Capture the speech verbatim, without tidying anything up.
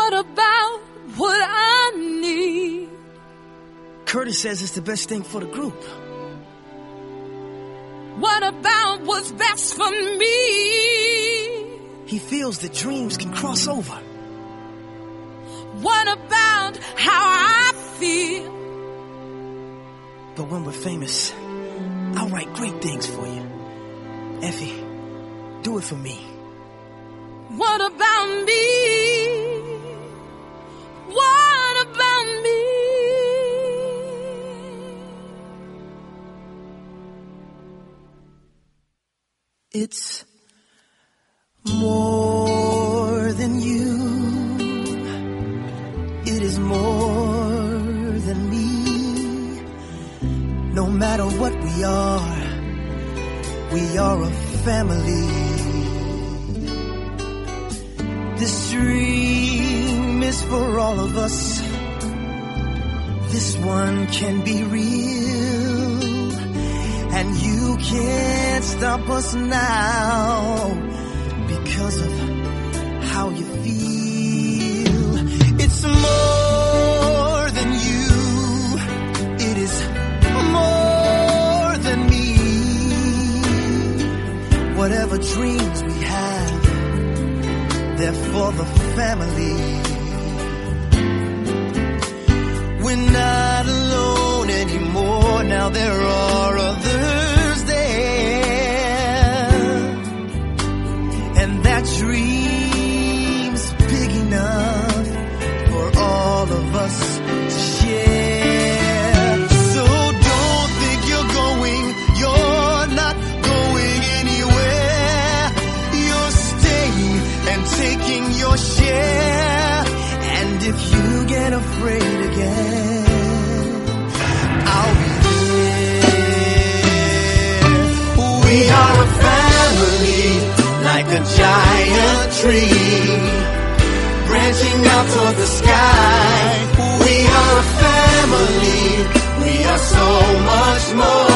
What about what I need? Curtis says it's the best thing for the group. What about what's best for me? He feels that dreams can cross over. What about how I feel? But when we're famous, I'll write great things for you. Effie, do it for me. What about me? What about me? It's more than you. It is more than me. No matter what we are, we are a family. This dream is for all of us. This one can be real, and you can't stop us now because of how you feel. It's more than you. It is more than me. Whatever dreams we have, they're for the family. We're not alone anymore. Now there are others there, and that dream's big enough for all of us to share. So don't think you're going, you're not going anywhere. You're staying and taking your share. And if you get afraid again, I'll be there. We are a family, like a giant tree, branching out toward the sky. We are a family, we are so much more.